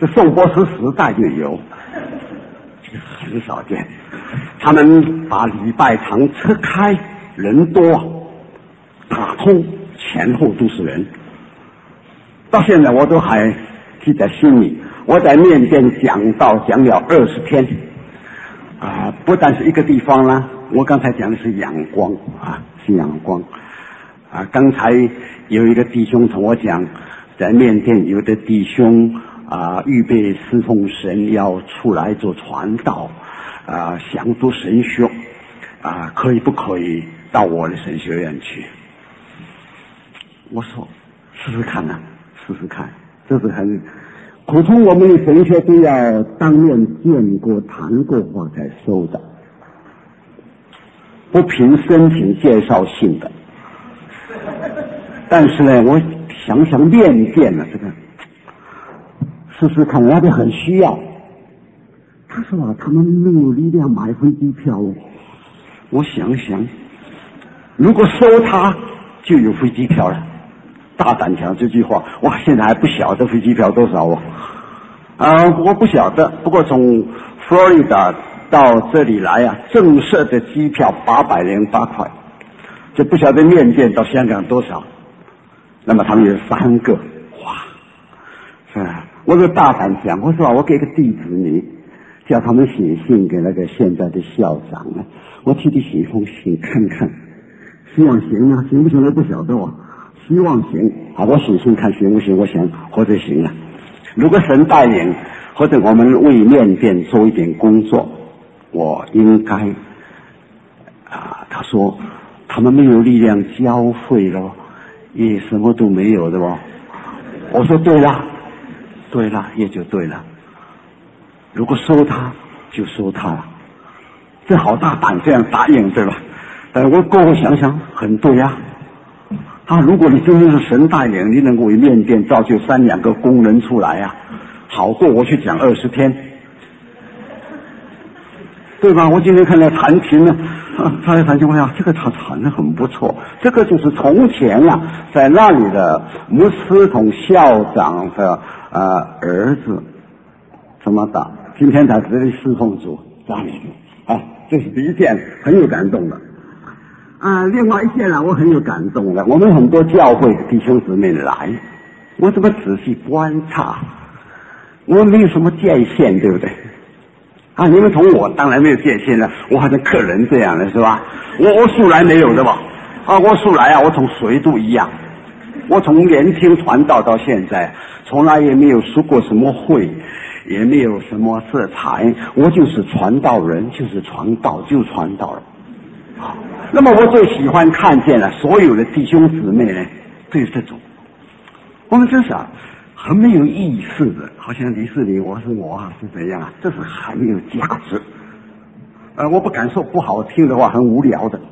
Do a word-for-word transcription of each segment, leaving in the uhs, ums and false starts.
这宋波斯时代就有，这个很少见。他们把礼拜堂车开，人多，打通，前后都是人。到现在我都还记在心里。我在缅甸讲道讲了二十天，啊，不但是一个地方啦，我刚才讲的是阳光啊，是阳光啊。刚才有一个弟兄同我讲，在缅甸有的弟兄啊，预备侍奉神，要出来做传道啊，想读神学啊，可以不可以到我的神学院去？我说试试看啊，试试看，这是很。普通我们的神学都要当面见过谈过话才收的，不凭申请介绍信的。但是呢，我想想面见了这个，试试看，那边很需要。他说啊，他们没有力量买飞机票了。我想想，如果收他，就有飞机票了。大胆讲这句话，哇！现在还不晓得飞机票多少哦，啊，我不晓得。不过从佛罗里达到这里来啊，正式的机票八百零八块，就不晓得缅甸到香港多少。那么他们有三个，哇！是吧？我就大胆讲，我说我给个地址你，叫他们写信给那个现在的校长啊，我替你写一封信看看，希望行啊，行不行我不晓得哦。希望行啊，我写信看行不行？我想或者行了。如果神带领，或者我们为缅甸做一点工作，我应该啊。他说他们没有力量交费了，也什么都没有的吧？我说对了，对了，也就对了。如果收他，就收他了。这好大胆这样答应，对吧？但我过后想想，很对呀。啊，如果你真的是神带领，你能够为缅甸造就三两个工人出来啊，好过我去讲二十天，对吧？我今天看到弹琴呢，啊，他在弹琴，我想这个他弹得很不错，这个就是从前啊，在那里的牧师同校长的呃儿子怎么打，今天在这里侍奉主家里啊，这是第一件很有感动的。啊，另外一件呢，我很有感动的。我们很多教会的弟兄姊妹来，我怎么仔细观察，我没有什么界限，对不对？啊，你们从我当然没有界限了，我好像客人这样的是吧？我我素来没有的吧？啊，我素来啊，我从谁都一样。我从年轻传道到现在，从来也没有出过什么会，也没有什么色彩，我就是传道人，就是传道，就传道人。那么我最喜欢看见了所有的弟兄姊妹呢，对这种，我们真是啊，很没有意思的，好像你是你，我是我啊，是怎样啊？这是很有价值。呃，我不敢说不好听的话，很无聊的。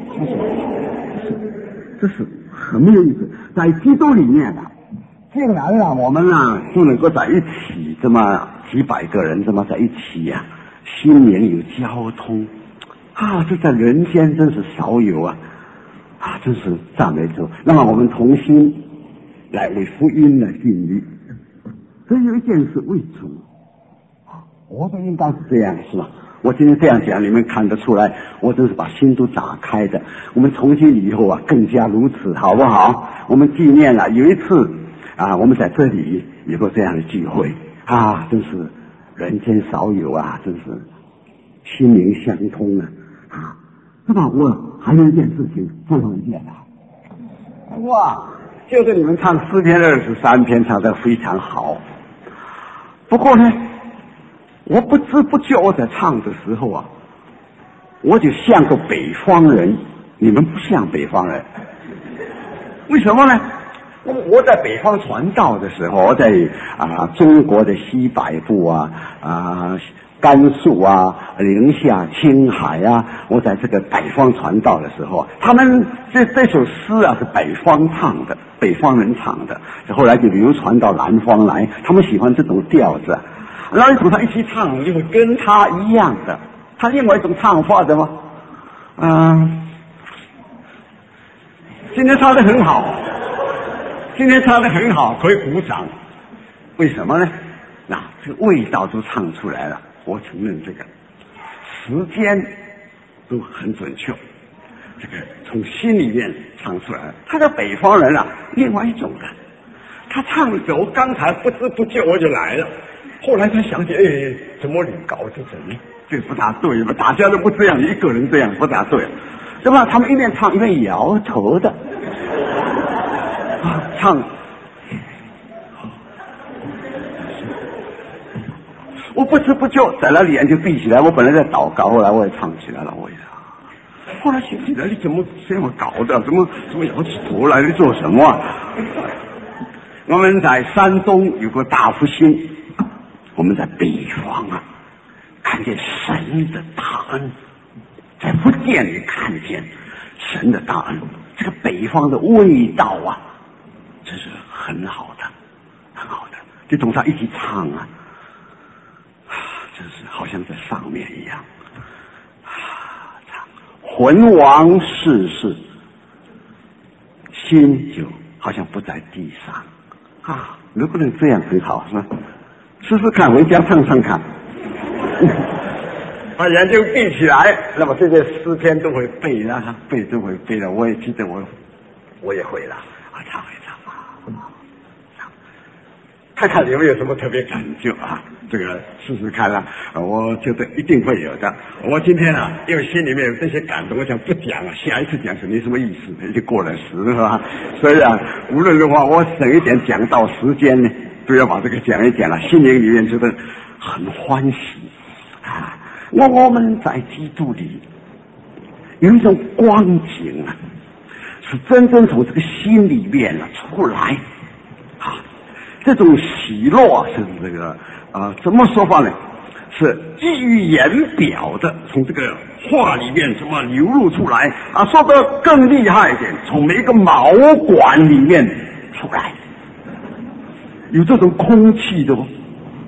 这是很没有意思，在基督里面啊，竟然啊，我们啊就能够在一起，这么几百个人这么在一起呀、啊，心灵有交通。啊，这在人间真是少有啊！啊，真是赞美主。那么我们同心来为福音来尽力。所以有一件事为主，我们应当是这样，是吧？我今天这样讲，你们看得出来，我真是把心都打开的。我们从今以后啊，更加如此，好不好？我们纪念了有一次啊，我们在这里有过这样的聚会啊，真是人间少有啊，真是心灵相通啊！啊，那么我还有一件事情，最后一件啊，哇，就是你们唱诗篇二十三篇唱得非常好。不过呢，我不知不觉我在唱的时候啊，我就像个北方人，你们不像北方人，为什么呢？我我在北方传道的时候，我在啊中国的西北部啊啊。甘肃啊，宁夏、青海啊，我在这个北方传道的时候，他们这这首诗啊是北方唱的，北方人唱的，后来就流传到南方来，他们喜欢这种调子，然后你同他一起唱，就会跟他一样的，他另外一种唱法的吗？嗯、呃，今天唱得很好，今天唱得很好，可以鼓掌，为什么呢？ 那这个味道都唱出来了。我承认这个时间都很准确，这个从心里面唱出来了。他的北方人啊，另外一种的，他唱的时候，刚才不知不觉我就来了，后来他想起，哎，怎么你搞这怎么这不大对吧？大家都不这样，一个人这样不大对，对吧？他们一边唱一边摇头的，啊，唱。我不知不觉在那里眼就闭起来，我本来在祷告，后来我也唱起来了，我也。后来想起来，你怎么这么搞的？怎么怎么摇起头来？你做什么啊？我们在山东有个大复兴，我们在北方啊，看见神的大恩，在福建里看见神的大恩，这个北方的味道啊，这是很好的，很好的，就同他一起唱啊。真是好像在上面一样，魂亡世世，心就好像不在地上啊！能不能这样很好是吧？试试看，回家唱唱看，把眼睛闭起来，那么这些诗篇都会背了，背都会背了。我也记得我，我也会了啊，唱一唱啊，看看有没有什么特别感觉啊？这个试试看啦、啊，我觉得一定会有的。我今天啊，因为心里面有这些感动，我想不讲啊，下一次讲是没什么意思，已经过了时是吧？所以啊，无论如何，我省一点讲到时间呢，都要把这个讲一讲了，心灵里面觉得很欢喜啊。那我们在基督里有一种光景啊，是真正从这个心里面啊出来啊。这种喜乐是这个啊、呃，怎么说法呢？是溢于言表的，从这个话里面怎么流露出来啊？说得更厉害一点，从每一个毛管里面出来，有这种空气的哦，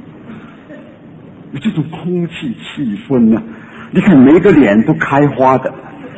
有这种空气气氛呢、啊。你看每一个脸都开花的，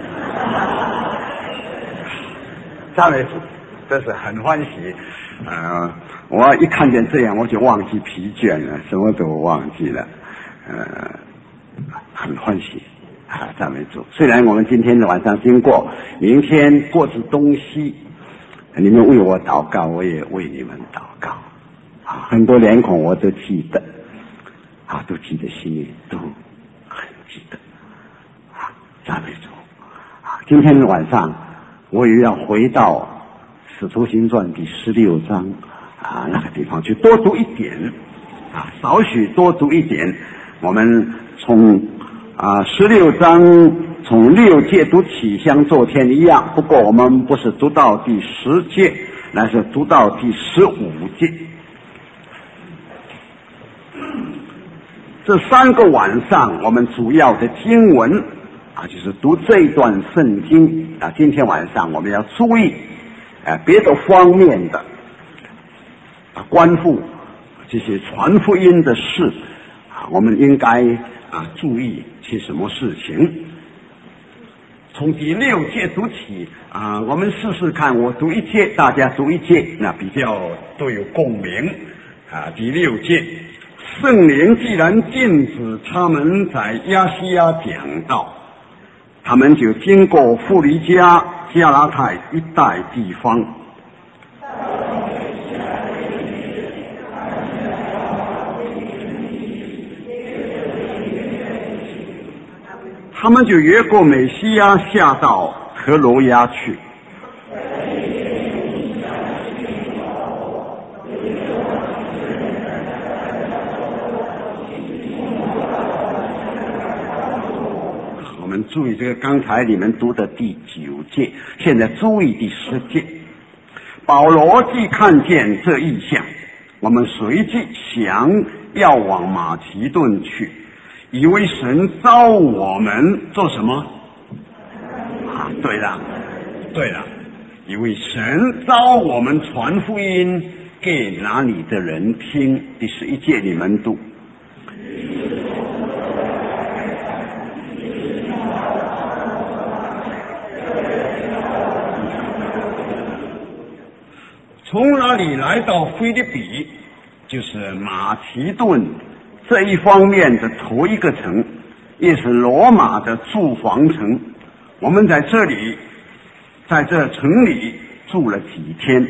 赞美主，这是很欢喜。呃，我一看见这样，我就忘记疲倦了，什么都忘记了，呃，很欢喜啊！赞美主。虽然我们今天的晚上经过，明天过是东西，你们为我祷告，我也为你们祷告啊！很多脸孔我都记得啊，都记得心里都很记得啊！赞美主啊！今天的晚上我也要回到使徒行传第十六章啊，那个地方去多读一点啊，少许多读一点。我们从啊十六章从六节读起，像昨天一样，不过我们不是读到第十节，那是读到第十五节。这三个晚上，我们主要的经文啊，就是读这一段圣经啊。今天晚上我们要注意。啊，别的方面的啊，关乎这些传福音的事啊，我们应该啊注意些什么事情？从第六节读起啊，我们试试看，我读一节，大家读一节，那比较都有共鸣啊。第六节，圣灵既然禁止他们在亚细亚讲道，他们就经过弗利加、加拉太一带地方，他们就越过美西亚下到特罗亚去。我们注意这个，刚才你们读的第九节，现在注意第十节。保罗既看见这异象，我们随即想要往马其顿去，以为神召我们做什么？啊，对了，对了，以为神召我们传福音给哪里的人听。第十一节你们读。从那里来到腓立比， 就是马其顿这一方面的头一个城，也是罗马的驻防城。我们在这里，在这城里住了几天。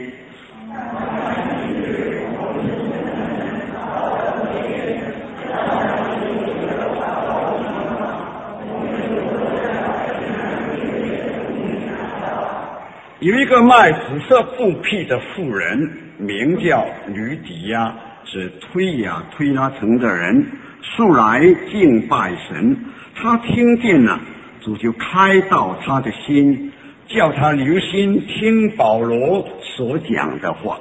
有一个卖紫色布匹的妇人，名叫吕底亚，是推雅推拉城的人，素来敬拜神。他听见了，主就开导他的心，叫他留心听保罗所讲的话。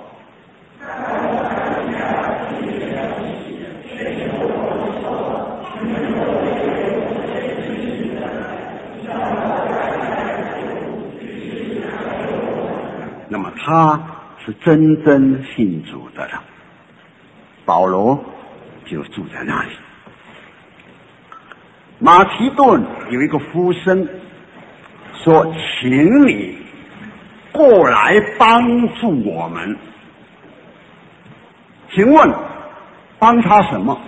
那么他是真正信主的了，保罗就住在那里。马其顿有一个夫生说，请你过来帮助我们。请问帮他什么？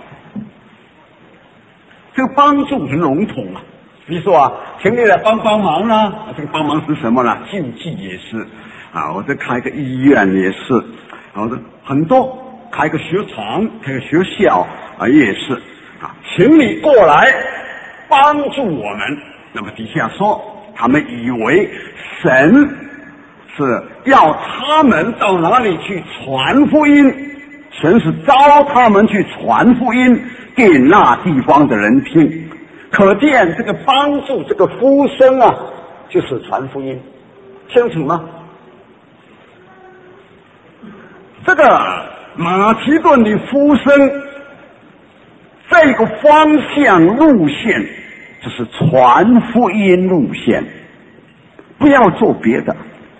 这个帮助很笼统啊，比如说啊，请你来帮帮忙啦、啊，这个帮忙是什么呢？救济也是啊，我这开个医院也是，然后很多开个学堂、开个学校啊也是啊，请你过来帮助我们。那么底下说，他们以为神是要他们到哪里去传福音，神是召他们去传福音给那地方的人听。可见这个帮助这个夫生啊，就是传福音，清楚吗？这个马其顿的夫生这个方向路线就是传福音路线，不要做别的。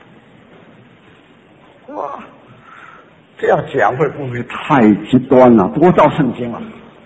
哇，这样讲会不会太极端了？不过照圣经了，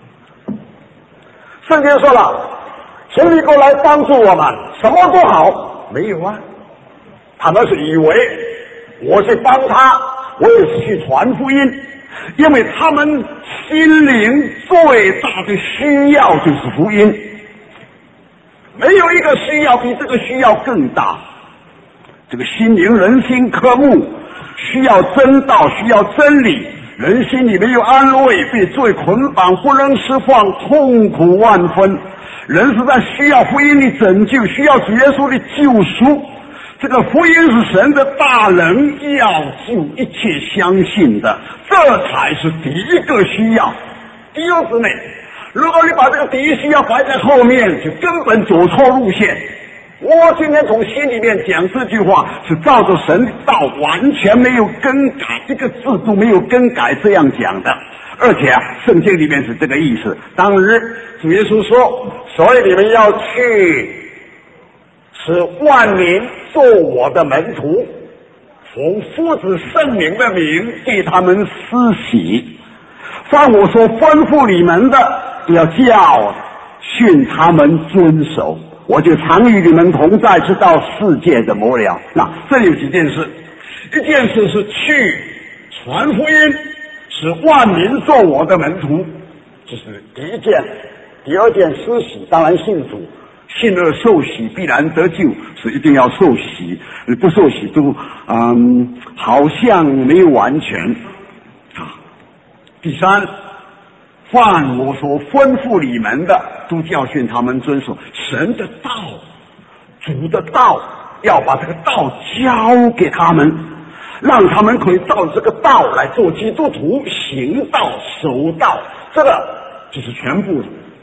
圣经说了，请你过来帮助我们，什么都好。没有啊，他们是以为我去帮他，我也是去传福音，因为他们心灵最大的需要就是福音，没有一个需要比这个需要更大。这个心灵人心科目需要真道，需要真理，人心里没有安慰，被罪捆绑，不能释放，痛苦万分。人是在需要福音的拯救，需要主耶稣的救赎。这个福音是神的大能，要救一切相信的，这才是第一个需要。弟兄姊妹，如果你把这个第一需要摆在后面，就根本走错路线。我今天从心里面讲这句话，是照着神的道，完全没有更改，这个制度没有更改这样讲的。而且啊，圣经里面是这个意思。当日主耶稣说，所以你们要去，使万民做我的门徒，奉父子圣灵的名给他们施洗，凡我所吩咐你们的，要教训他们遵守，我就常与你们同在，直到世界的末了。那这里有几件事，一件事是去传福音，使万民做我的门徒，这是第一件。第二件施洗，当然信主，信而受洗必然得救，是一定要受洗，不受洗都嗯好像没有完全啊。第三，凡我所吩咐你们的，都教训他们遵守。神的道，主的道，要把这个道交给他们，让他们可以照这个道来做基督徒，行道守道，这个就是全部的。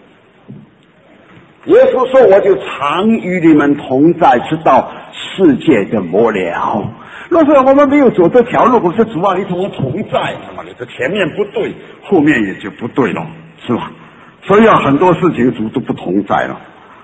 耶稣说，我就常与你们同在，直到世界的末了。若是我们没有走这条路，不是主啊，你同我同在，那么你这前面不对，后面也就不对了，是吧？所以啊，很多事情主都不同在了，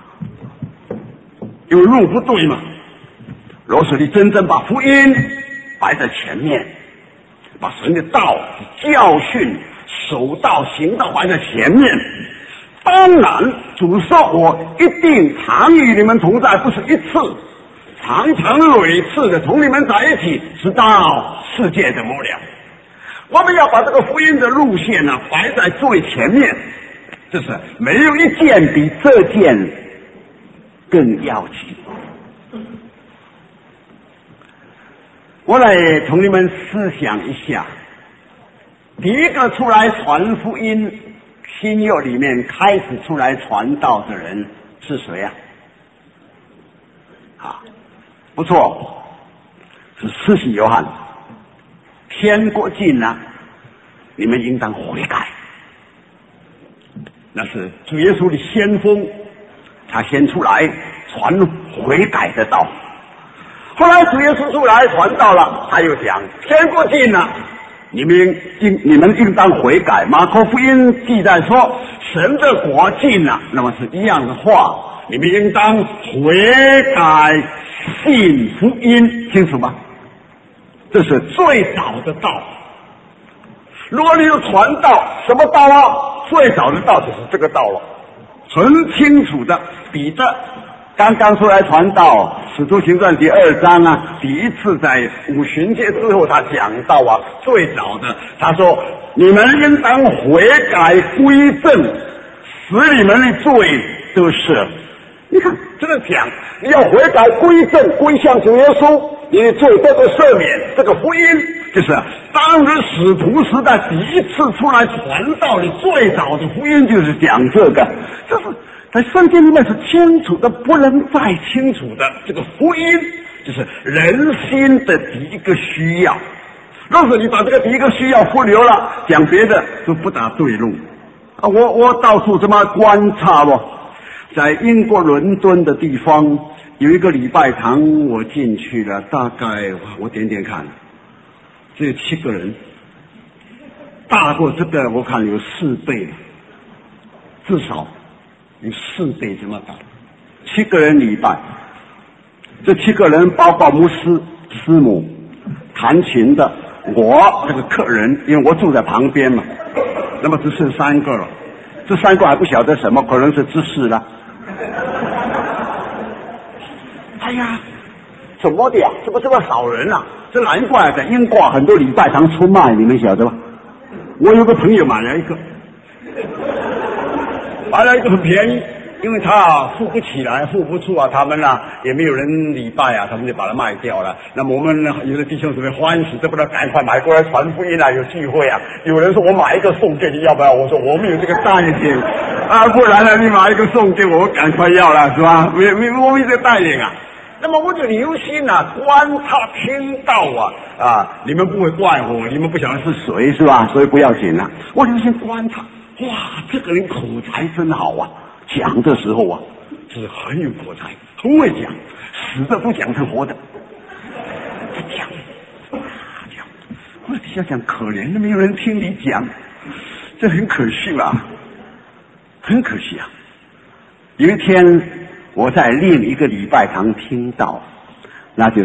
因为路不对嘛。若是你真正把福音摆在前面，把神的道、教训、守道、行道摆在前面，当然主说我一定常与你们同在，不是一次，常常屡次的同你们在一起，直到世界的末了。 我们要把这个福音的路线呢、啊、摆在最前面，就是没有一件比这件更要紧。我来同你们思想一下，第一个出来传福音新约里面开始出来传道的人是谁啊？啊，不错，是施洗约翰。天国近了，你们应当悔改。那是主耶稣的先锋，他先出来传悔改的道。后来主耶稣出来传道了，他又讲天国近了，你们应你们应当悔改。马可福音记载说神的国近了，那么是一样的话，你们应当悔改信福音，清楚吗？这是最早的道。如果你有传道，什么道啊？最早的道就是这个道了，很清楚的。彼得刚刚出来传道，使徒行传第二章啊，第一次在五旬节之后他讲到啊，最早的他说你们应当悔改归正，使你们的罪得赦。你看这个讲你要悔改归正，归向主耶稣，你的罪得到赦免。这个福音就是当时使徒时代第一次出来传道的最早的福音，就是讲这个，就是在圣经里面是清楚的不能再清楚的。这个福音就是人心的第一个需要，若是你把这个第一个需要忽略了，讲别的就不大对路啊！我我到处这么观察哦，在英国伦敦的地方有一个礼拜堂，我进去了，大概我点点看，只有七个人，大过这个我看有四倍，至少有四倍这么大。七个人礼拜，这七个人包括牧师、师母、弹琴的，我这个客人，因为我住在旁边嘛，那么只剩三个了。这三个还不晓得什么，可能是知识了。哎呀，怎么的呀？怎么这么少人啊？这难怪在英国很多礼拜堂出卖，你们晓得吧？我有个朋友买了一个，买了一个很便宜，因为他啊付不起来，付不出啊，他们啊也没有人礼拜啊，他们就把它卖掉了。那么我们呢，有的弟兄姊妹欢喜，这不能赶快买过来传福音啊，有聚会啊。有人说我买一个送给你，要不要？我说我没有这个待见啊，不然呢，你买一个送给我，我赶快要了，是吧？没没我没这个待见啊。那么我就留心啊，观察听到啊啊，你们不会怪我，你们不晓得是谁是吧？所以不要紧啊。我留心观察，哇，这个人口才真好啊！讲的时候啊，是很有口才，很会讲，死的不讲成活的。他讲，讲，我底下讲可怜的没有人听你讲，这很可惜啊，很可惜啊。有一天。我在另一个礼拜堂听到，那就是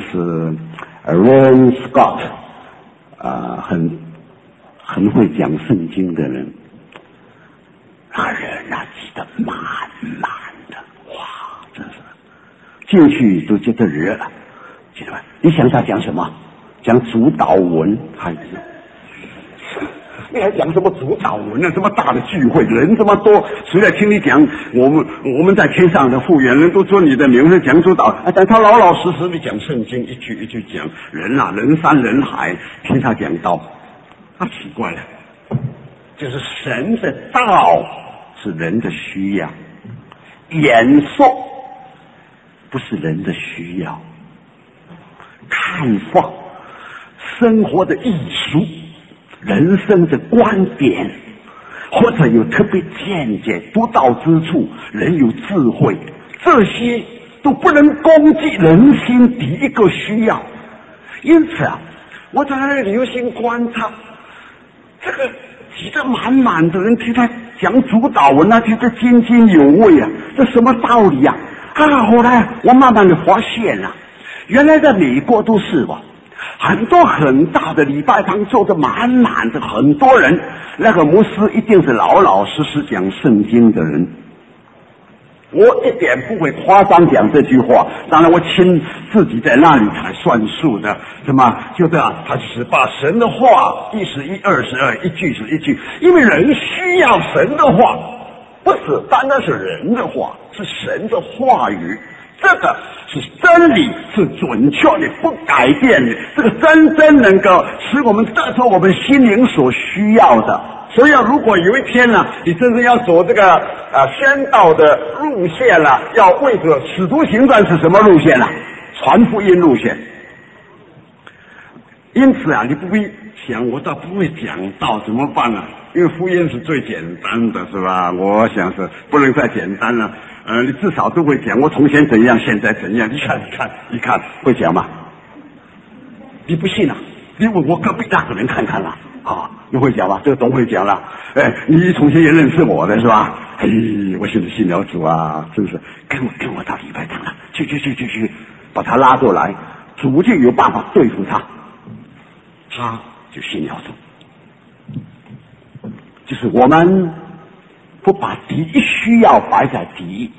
Ron Scott， 啊、呃，很很会讲圣经的人，那人啊挤得满满的，哇，真是进去都觉得热了。记得吧？你想他讲什么？讲主导文还是？你还讲什么主导文啊？这么大的聚会，人这么多，谁来听你讲？我们我们在天上的复原人都说你的名字讲主导，啊，但他老老实实的讲圣经，一句一句讲。人啊，人山人海，听他讲道，他奇怪了，就是神的道是人的需要，演说不是人的需要，看法，生活的艺术。人生的观点，或者有特别见解、独到之处，人有智慧，这些都不能攻击人心第一个需要。因此啊，我在那里留心观察，这个挤得满满的人听他讲主导文啊，觉得津津有味啊，这什么道理啊？啊，后来我慢慢的发现啊，原来在美国都是吧。很多很大的礼拜堂坐着满满的很多人，那个牧师一定是老老实实讲圣经的人， 我一点不会夸张讲这句话，当然我亲自己在那里才算数的，什么就这样，他就是把神的话一是一，二是二，一句是一句，因为人需要神的话，不是单单是人的话，是神的话语，这个是真理，是准确的，不改变的，这个真正能够使我们得到我们心灵所需要的。所以啊，如果有一天呢、啊，你真正要走这个啊宣道的路线了、啊，要为着使徒行传是什么路线呢、啊？传福音路线。因此啊，你不必想我倒不会讲道怎么办呢、啊？因为福音是最简单的，是吧？我想是不能再简单了。呃，你至少都会讲，我从前怎样，现在怎样。你看，你看，你看，会讲吗？你不信啊？你问我隔壁那个人看看啦。啊，你会讲吧？这个总会讲了。哎，你从前也认识我的是吧？哎，我现在信了主啊，是不是？跟我跟我到礼拜堂了，去去去去去，把他拉过来，主就有办法对付他，他就信了主。就是我们不把第一需要摆在第一，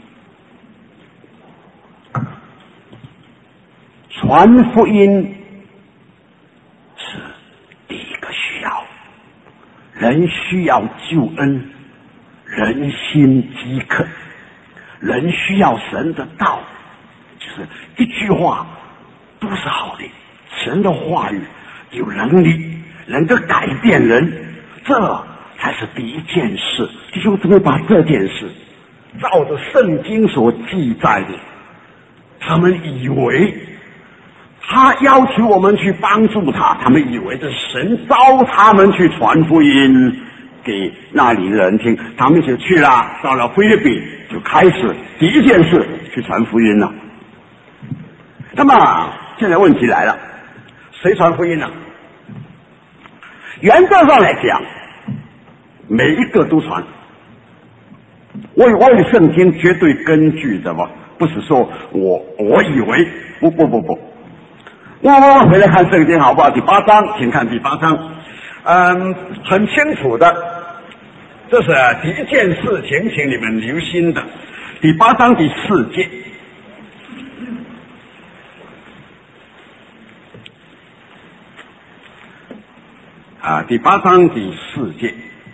传福音是第一个需要，人需要救恩，人心饥渴，人需要神的道，就是一句话都是好的，神的话语有能力能够改变人，这才是第一件事。弟兄姊妹，把这件事照着圣经所记载的，他们以为他要求我们去帮助他，他们以为这神召他们去传福音给那里的人听，他们就去了，到了菲律宾就开始第一件事去传福音了。那么现在问题来了，谁传福音呢？原则上来讲，每一个都传。我我有圣经绝对根据的嘛，不是说我我以为，不不不不。我们回来看圣经好不好？第八章，请看第八章。嗯，很清楚的，这是第一件事情，请你们留心的。第八章第四节，啊，第八章第四节，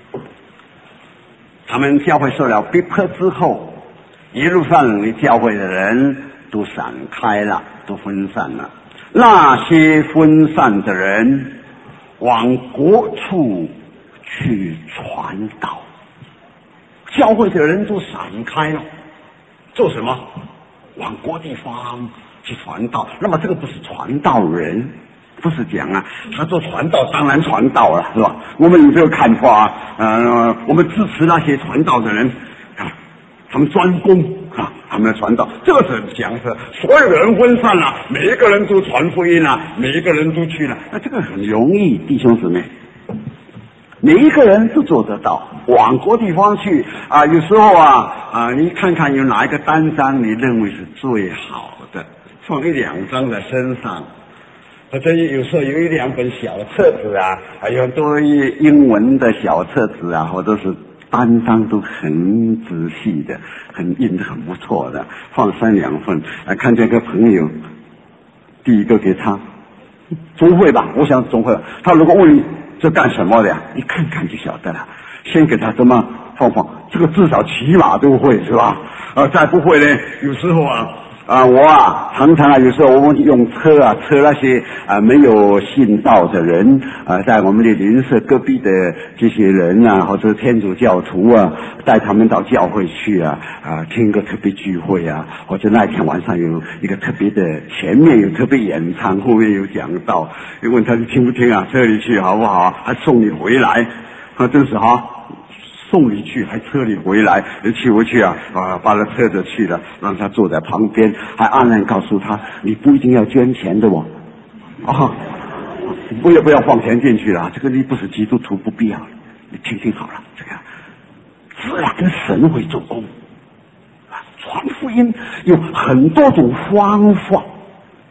他们教会受了逼迫之后，耶路撒冷的教会的人都散开了，都分散了。那些分散的人往各处去传道，教会的人都散开了，做什么？往各地方去传道。那么这个不是传道人，不是讲啊，他做传道当然传道了，是吧？我们有这个看法啊，呃，我们支持那些传道的人啊，他们专攻啊，他们的传道，这个是讲是所有的人分散了，每一个人都传福音了，每一个人都去了，那这个很容易，弟兄姊妹，每一个人都做得到，往各地方去啊。有时候啊啊，你看看有哪一个单张你认为是最好的，放一两张在身上。或者有时候有一两本小册子啊，还有很多英文的小册子啊，或者是单张都很仔细的，很印的很不错的，放三两份。啊，看这个朋友，第一个给他，总会吧？我想总会。他如果问你这干什么的呀？你看看就晓得了。先给他怎么放放，这个至少起码都会是吧？呃，再不会呢，有时候啊。啊，我啊，常常啊，有时候我们用车啊，车那些啊没有信道的人啊，在我们的邻舍隔壁的这些人啊，或者天主教徒啊，带他们到教会去啊，啊，听个特别聚会啊，或者那天晚上有一个特别的，前面有特别演唱，后面有讲道，你问他你听不听啊？车里去好不好？还送你回来，啊，真是哈。送你去，还车里回来，你去不去啊？啊，把他车子去了，让他坐在旁边，还暗暗告诉他，你不一定要捐钱的哦，啊，不要不要放钱进去了，这个你不是基督徒，不必要，你听听好了，这个自然跟神会做工，啊，传福音有很多种方法，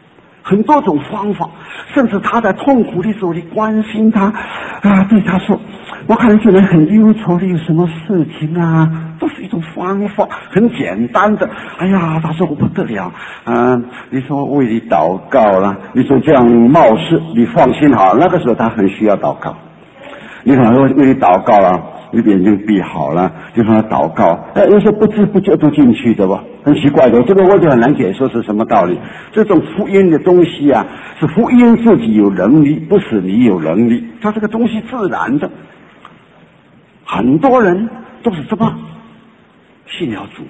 很多种方法，甚至他在痛苦的时候，你关心他啊，对他说：“我看这人很忧愁的，有什么事情啊？”都是一种方法，很简单的。哎呀，他说我不得了，嗯、呃，你说为你祷告了，你说这样冒失，你放心好，那个时候他很需要祷告。你可能说为你祷告了，你眼睛闭好了，就让他祷告。哎，有时候不知不觉都进去的吧，很奇怪的。这个我就很难解说是什么道理。这种福音的东西啊，是福音自己有能力，不是你有能力。它这个东西自然的，很多人都是这么信了主。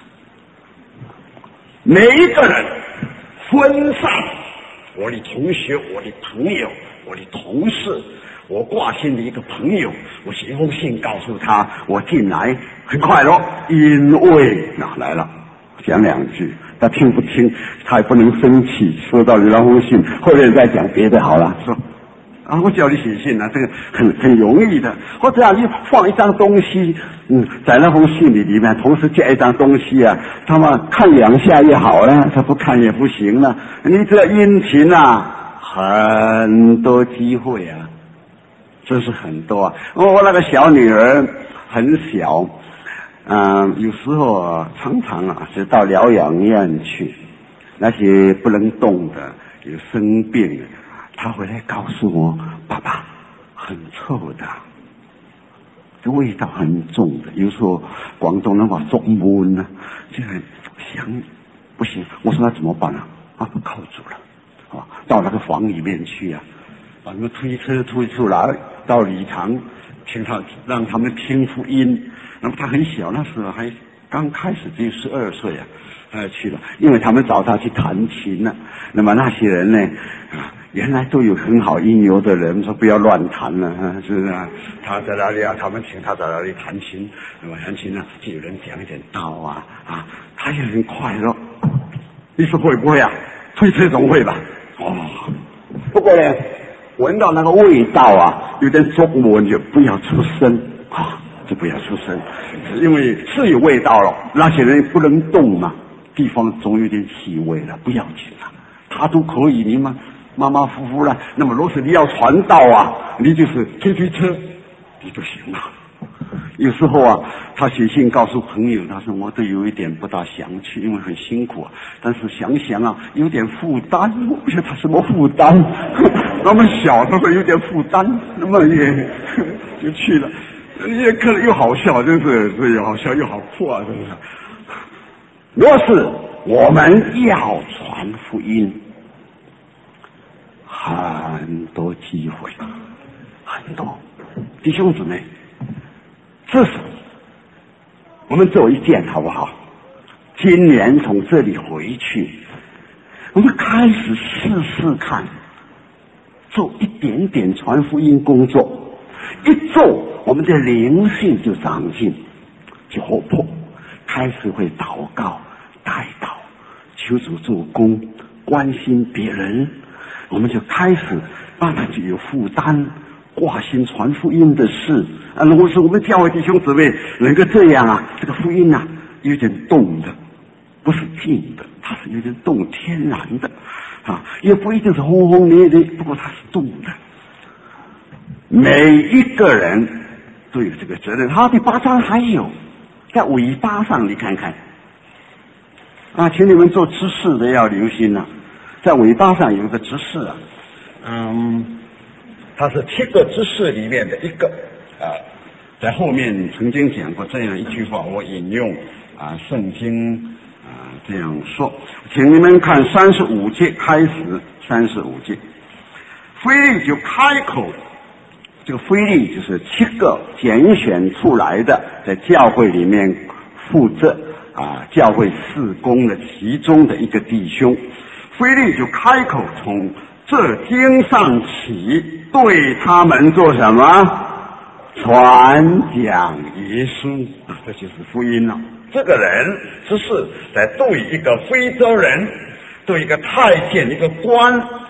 每一个人分散，我的同学，我的朋友，我的同事。我挂心的一个朋友，我写一封信告诉他，我进来很快乐，因为哪来了，讲两句，他听不听，他也不能生气，收到你那封信，后面再讲别的好了，说啊，我叫你写信啊，这个很很容易的，或者啊，你放一张东西，嗯，在那封信里里面，同时加一张东西啊，他们看两下也好了，他不看也不行了，你这殷勤啊，很多机会啊。真是很多啊！我我那个小女儿很小，嗯、呃，有时候啊，常常啊是到疗养院去，那些不能动的、有生病的，她回来告诉我，爸爸很臭的，这味道很重的。有时候广东人话作闷啊，就很想不行。我说那怎么办啊？啊，不靠住了，啊，到那个房里面去啊。把那个推车推出来到礼堂，听他让他们听福音。那么他很小，那时候还刚开始只有十二岁啊，呃去了，因为他们找他去弹琴了。那么那些人呢，啊，原来都有很好音游的人，说不要乱弹了，啊，是不是啊？他在那里啊，他们请他在那里弹琴，那么弹琴呢，就有人讲一点道啊，啊，他也很快乐。你说会不会啊？推车总会吧？哦，不过呢。闻到那个味道啊，有点作闻，就不要出声啊，就不要出声，因为是有味道了，那些人不能动嘛，地方总有点气味了，不要紧了，他都可以，你们马马虎虎了。那么如果是你要传道啊，你就是推推车，你就行了。有时候啊，他写信告诉朋友，他说我都有一点不大想去，因为很辛苦啊。但是想想啊，有点负担，我不晓得他什么负担。那么小，他说有点负担，那么也就去了。也可能又好笑，真是又好笑又好酷啊，真是。若是我们要传福音，很多机会，很多弟兄姊妹。至少我们做一件好不好？今年从这里回去，我们开始试试看，做一点点传福音工作。一做，我们的灵性就长进，就活泼，开始会祷告、代祷、求主做工、关心别人，我们就开始慢慢就有负担。挂心传福音的事啊，如果是我们教会弟兄姊妹能够这样啊，这个福音啊有点动的，不是静的，它是有点动，天然的啊，也不一定是轰轰烈烈，不过它是动的。每一个人都有这个责任。他第八章还有在尾巴上，你看看啊，请你们做执事的要留心啊，在尾巴上有一个执事啊，嗯。它是七个执事里面的一个啊，在后面曾经讲过这样一句话，我引用啊圣经啊这样说，请你们看三十五节开始，三十五节，腓利就开口，这个腓利就是七个拣选出来的，在教会里面负责啊教会事工的其中的一个弟兄，腓利就开口从这经上起。对他们做什么？传讲耶稣，这就是福音了。这个人只是在对一个非洲人，对一个太监、一个官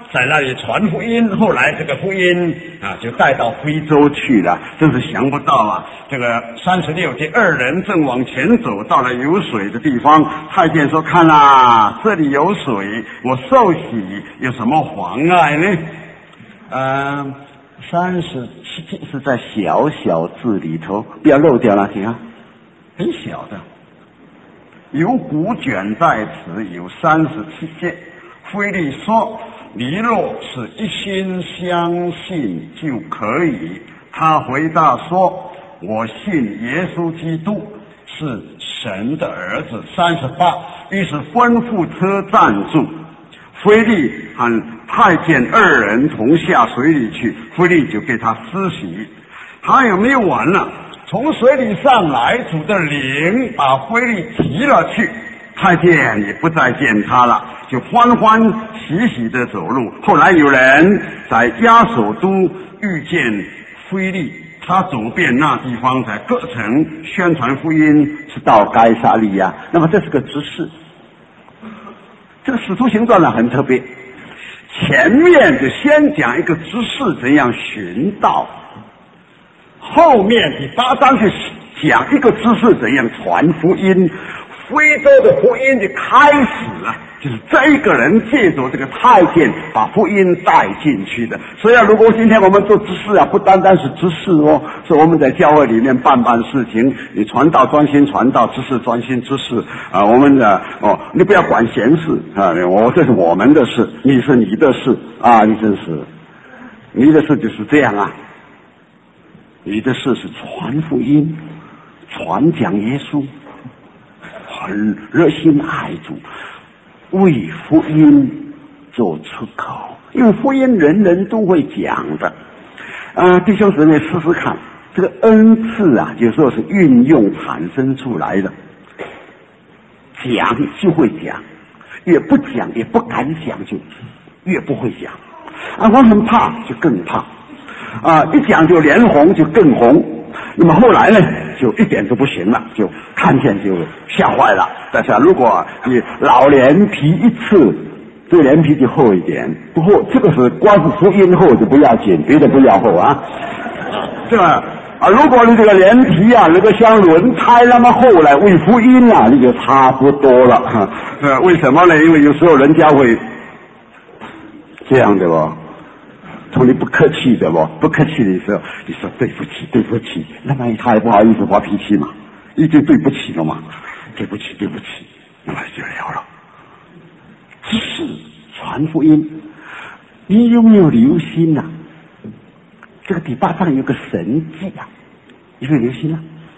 在那里传福音，后来这个福音啊就带到非洲去了，真是想不到啊！这个三十六节，二人正往前走，到了有水的地方，太监说：“看啦，这里有水，我受洗有什么妨碍呢？”嗯，三十七节是在小小字里头，不要漏掉了，请啊，很小的，有古卷在此，有三十七节。腓力说：“你若是一心相信就可以。”他回答说：“我信耶稣基督是神的儿子。”三十八，于是吩咐车站住，腓力和太监二人同下水里去，腓力就给他施洗。他有没有完了？从水里上来，主的灵把腓力提了去。太监也不再见他了，就欢欢喜喜的走路。后来有人在亚首都遇见腓力，他走遍那地方，在各城宣传福音，是到该撒利亚。那么这是个执事。这个使徒行传呢很特别，前面就先讲一个执事怎样寻道，后面第八章就讲一个执事怎样传福音。非洲的福音就开始了，就是这一个人借着这个太监把福音带进去的。所以啊，如果今天我们做执事啊，不单单是执事哦，是我们在教会里面办办事情，你传道专心传道，执事专心执事啊。我们的哦，你不要管闲事啊，我这是我们的事，你是你的事啊，你真是你的事就是这样啊，你的事是传福音，传讲耶稣。很热心爱主，为福音做出口，因为福音人人都会讲的。啊，弟兄姊妹试试看，这个恩赐啊，有时候是运用产生出来的。讲就会讲，越不讲也不敢讲，就越不会讲。啊，我很怕，就更怕。啊，一讲就脸红，就更红。那么后来呢，就一点都不行了，就看见就吓坏了。但是啊，如果你老脸皮一次，这个脸皮就厚一点。不过这个是光是福音厚就不要紧，别的不要厚啊。这个啊，如果你这个脸皮啊，那个像轮胎那么厚来为福音啊，你就差不多了。呃，为什么呢？因为有时候人家会这样的哦。从你不客气的不不客气的时候，你说对不起对不起，那么他也不好意思发脾气嘛，一句对不起了嘛，对不起对不起，那么就了了。只是传福音，你有没有留心啊？这个第八章有个神迹啊，有没有留心啊？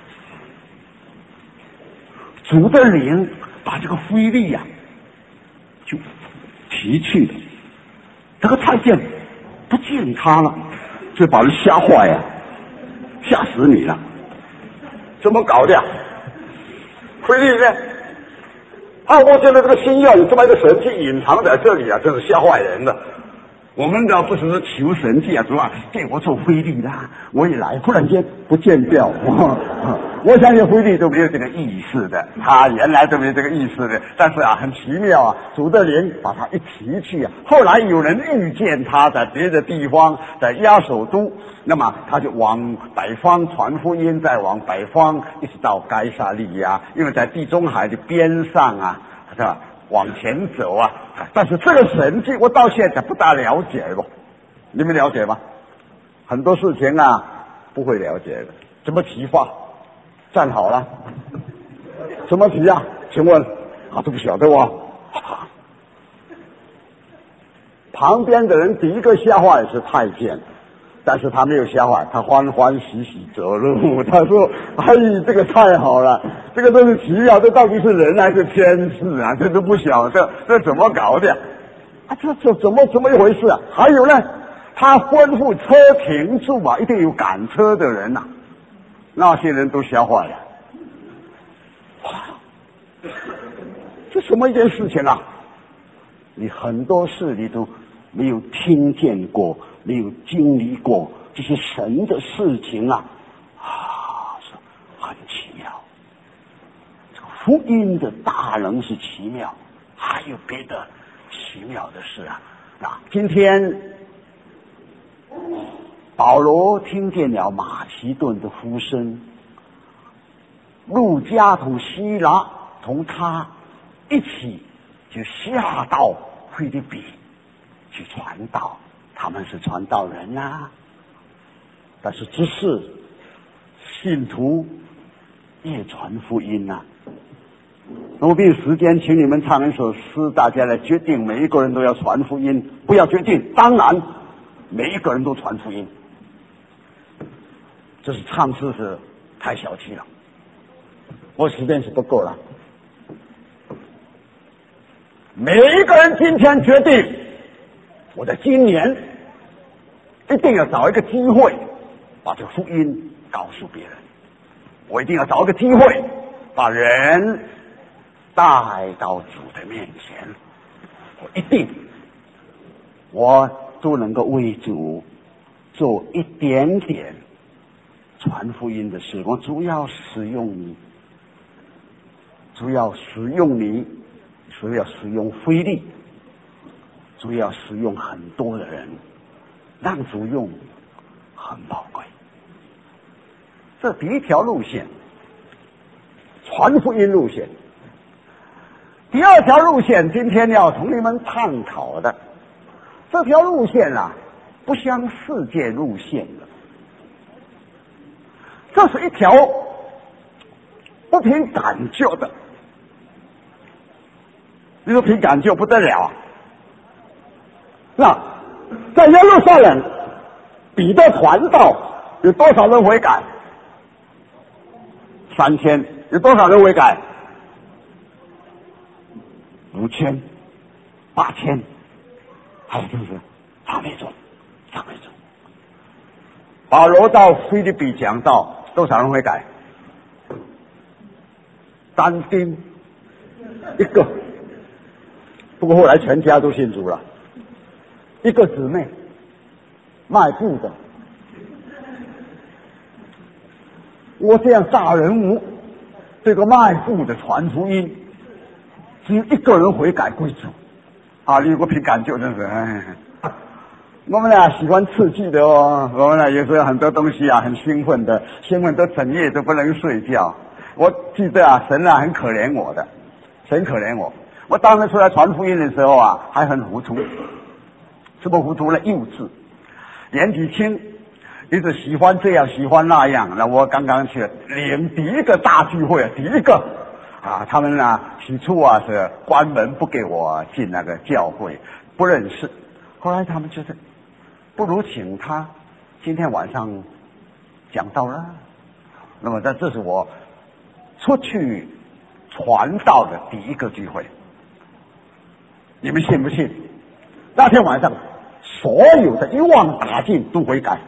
主的灵把这个腓力啊就提去了，这个太监不见他了，这把人吓坏呀，吓死你了！怎么搞的呀？腓力呢？啊，我觉得这个心要有这么一个神迹隐藏在这里啊，真是吓坏人了。我们呢不是说求神迹啊，主啊，给我做腓力啦，我一来忽然间不见掉。我相信腓力都没有这个意识的，他原来都没有这个意识的，但是啊，很奇妙啊，主的灵把他一提去啊，后来有人遇见他在别的地方，在亚首都，那么他就往北方传福音，再往北方一直到该撒利亚，因为在地中海的边上啊，是吧？往前走啊，但是这个神迹我到现在不大了解了，你们了解吗？很多事情啊不会了解的。怎么提法？站好了，怎么提啊？请问啊，都不晓得哦。旁边的人第一个吓坏是太监，但是他没有吓坏，他欢欢喜喜走路。他说：“哎，这个太好了，这个真是奇妙，这到底是人还是天使啊？这都不晓得，这怎么搞的？啊，这这怎么怎么一回事啊？还有呢，他吩咐车停住嘛，一定有赶车的人呐、啊，那些人都吓坏了。哇，这什么一件事情啊？你很多事你都没有听见过，没有经历过这些神的事情啊，啊，是很奇妙。这个福音的大能是奇妙，还有别的奇妙的事啊。 啊，今天保罗听见了马其顿的呼声，路加同希拉同他一起就下到腓立比去传道，他们是传道人啊，但是只是信徒也传福音啊。那么没有时间，请你们唱一首诗，大家来决定，每一个人都要传福音，不要决定，当然每一个人都传福音。这是唱诗是太小气了，我时间是不够了。每一个人今天决定，我在今年一定要找一个机会，把这个福音告诉别人。我一定要找一个机会，把人带到主的面前。我一定，我都能够为主做一点点传福音的事。我主要使用你，主要使用你，主要使用非力，主要使用很多的人，让主用很宝贵。这第一条路线，传福音路线。第二条路线，今天要同你们探讨的这条路线啊，不像世界路线了，这是一条不凭感觉的。你说凭感觉不得了啊！那在耶路撒冷，彼得传道有多少人悔改？三千，有多少人悔改？五千、八千，还有就是他没做，他没做。保罗到腓立比讲道，多少人悔改？单丁一个，不过后来全家都信主了。一个姊妹卖布的，我这样大人物，这个卖布的传福音，只有一个人悔改归主啊！你如果凭感觉，真是哎。我们俩喜欢刺激的哦，我们俩有时候很多东西啊，很兴奋的，兴奋都整夜都不能睡觉。我记得啊，神啊很可怜我的，神可怜我。我当时出来传福音的时候啊，还很糊涂，什么糊涂呢？幼稚，年纪轻，一直喜欢这样喜欢那样。那我刚刚去领第一个大聚会，第一个啊，他们呢起初啊是关门不给我进那个教会，不认识。后来他们觉得不如请他今天晚上讲道了。那么这这是我出去传道的第一个聚会。你们信不信？那天晚上所有的一网打尽都悔改。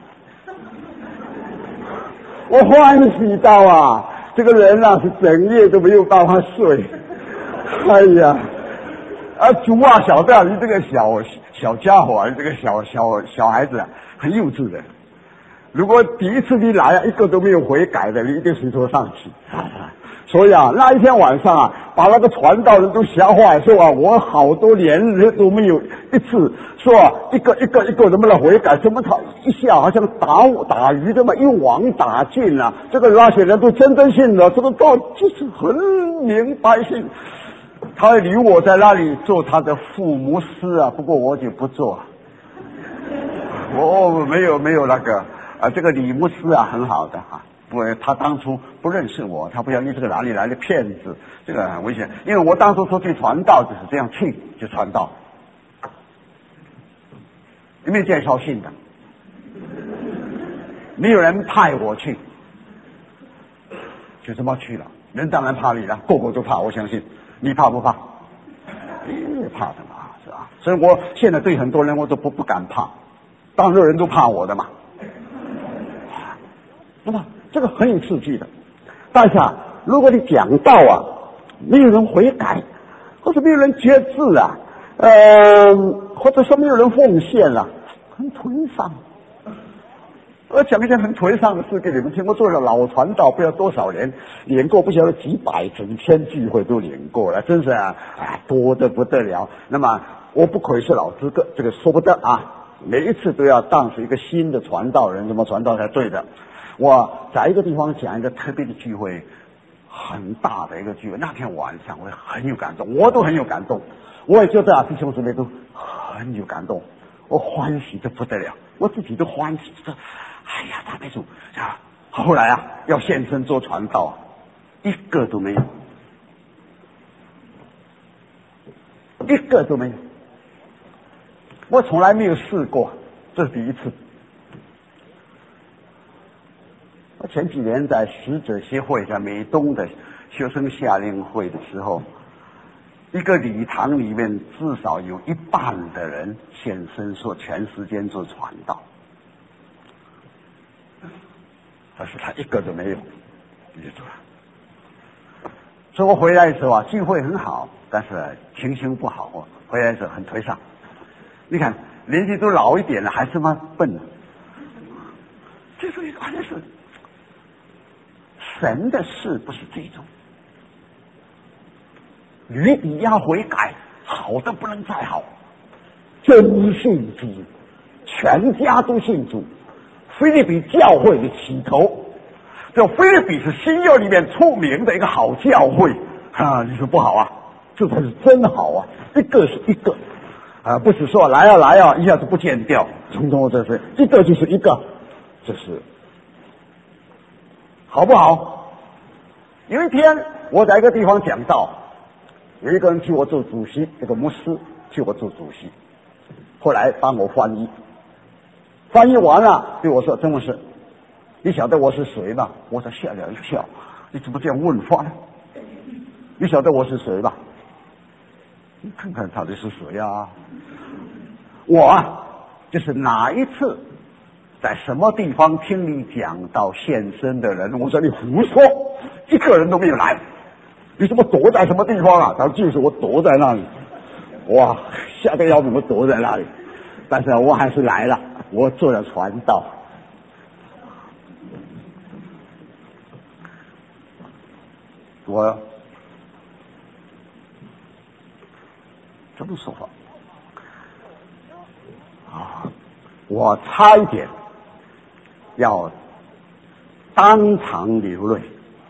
我欢喜到啊，这个人啊是整夜都没有办法睡。哎呀，啊主啊，晓得你这个小小家伙啊，这个小小小孩子啊，很幼稚的。如果第一次你来啊，一个都没有悔改的，你一定石头上去。所以啊，那一天晚上啊，把那个传道人都吓坏，说啊，我好多年都没有一次说、啊、一个一个一个怎么来悔改，怎么他一下好像打打鱼这么一网打尽啊，这个那些人都真真信了，这个道就是很明百姓。他留我在那里做他的副牧师啊，不过我就不做，我没有没有那个啊，这个李牧师啊很好的哈、啊。不，他当初不认识我，他不要你这个哪里来的骗子，这个很危险。因为我当初出去传道就是这样去就传道，没有介绍信的，没有人派我去，就这么去了。人当然怕你了，个个都怕，我相信。你怕不怕？你怕的嘛，是吧？所以我现在对很多人我都不不敢怕，当然人都怕我的嘛。那么这个很有刺激的。但是啊，如果你讲道啊，没有人悔改，或者没有人决志啊，呃，或者说没有人奉献了、啊，很颓丧。 我讲一件很颓丧的事给你们听。我做了老传道不知道多少年，演过不晓得几百整千聚会都演过了，真是啊，哎，多得不得了。那么我不愧是老资格，这个说不得啊。每一次都要当是一个新的传道人，怎么传道才对的。我在一个地方讲一个特别的聚会，很大的一个聚会，那天晚上我很有感动，我都很有感动，我也觉得啊弟兄姊妹都很有感动，我欢喜的不得了，我自己都欢喜的，哎呀大悲主啊！后来啊要现身做传道，一个都没有，一个都没有，我从来没有试过，这是第一次。我前几年在使者协会在美东的学生夏令会的时候，一个礼堂里面至少有一半的人现身说全时间做传道，但是他一个都没有，记住了。所以我回来的时候啊，聚会很好，但是情形不好，我回来的时候很颓丧。你看年纪都老一点了，还这么笨，这所以关键是神的事不是这种，吕底亚悔改，好的不能再好，真信主，全家都信主。菲律比教会的起头，这菲律比是新约里面出名的一个好教会啊！你说不好啊？这才是真好啊！一个是一个啊，不是说来啊来啊，一下子不见掉，从头这是一个就是一个，这是好不好？有一天我在一个地方讲道，有一个人替我做主席，这个牧师替我做主席，后来帮我翻译，翻译完了对我说：“曾牧师，你晓得我是谁吧？”我说吓了一跳，你怎么这样问法呢？你晓得我是谁吧？你看看到底是谁啊？我啊，就是哪一次在什么地方听你讲到现身的人。我说你胡说，一个人都没有来。你怎么躲在什么地方啊？他说就是我躲在那里。哇，吓得要命，我躲在那里，但是我还是来了，我做了传道。我这么说法啊，我差一点要当场流泪。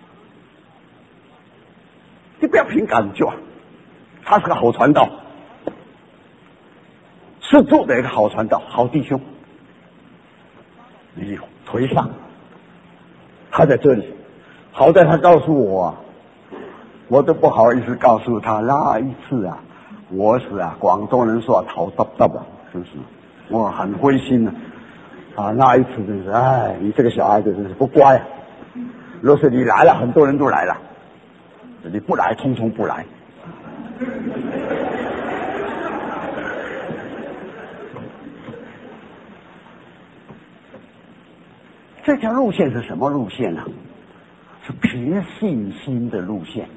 你不要凭感觉，他是个好传道，是做的一个好传道，好弟兄。你颓丧，他在这里，好在他告诉我啊，我都不好意思告诉他。那一次啊，我是啊，广东人说头耷耷啊，是不是？我很灰心啊。啊，那一次真是，哎，你这个小孩子真是不乖啊！若是你来了，很多人都来了；你不来，通通不来。这条路线是什么路线呢？是凭信心的路线。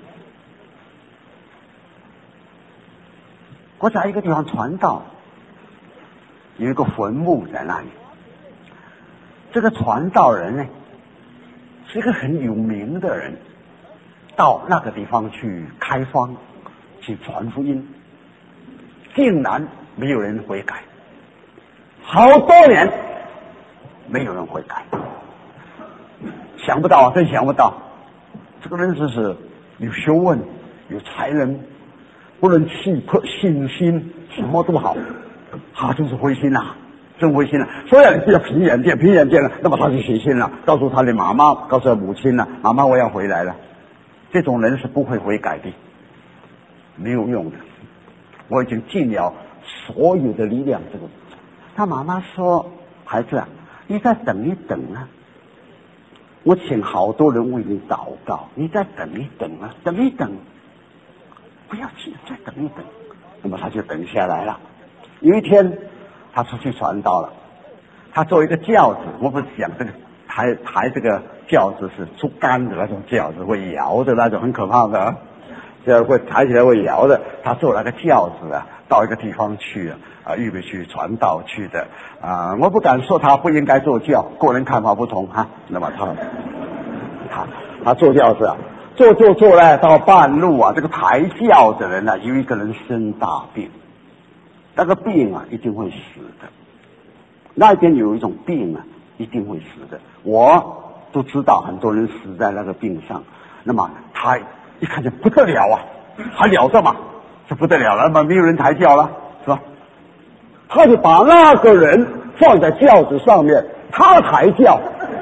我在一个地方传道，有一个坟墓在那里。这个传道人呢，是一个很有名的人，到那个地方去开荒，去传福音，竟然没有人悔改，好多年没有人悔改。想不到啊，真想不到，这个人就是有学问，有才能，不论气魄、信心，什么都好，他就是灰心呐、啊，真灰心了、啊。所以你不要凭眼见，凭眼见了，那么他就写信了，告诉他的妈妈，告诉他母亲了，妈妈我要回来了。这种人是不会悔改的，没有用的。我已经尽了所有的力量，这个。他妈妈说：“孩子啊，你再等一等啊。”我请好多人为你祷告，你再等一等啊，等一等，不要急，再等一等。那么他就等下来了。有一天，他出去传道了，他做一个轿子，我不是讲这个抬抬这个轿子是竹竿的那种轿子，会摇的那种，很可怕的、啊。 这样会抬起来会摇的。他坐那个轿子啊，到一个地方去啊，啊，预备去传道去的啊。我不敢说他不应该坐轿，个人看法不同哈。那么他他他坐轿子啊，坐坐坐呢，到半路啊，这个抬轿的人呢、啊，有一个人生大病，那个病啊一定会死的。那边有一种病啊，一定会死的。我都知道很多人死在那个病上。那么他一看见不得了啊，还了得嘛？这不得了了，那么没有人抬轿了，是吧？他就把那个人放在轿子上面，他抬轿。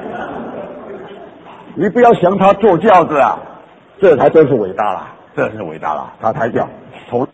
你不要想他坐轿子啊，这才真是伟大了，这是伟大了。他抬轿，头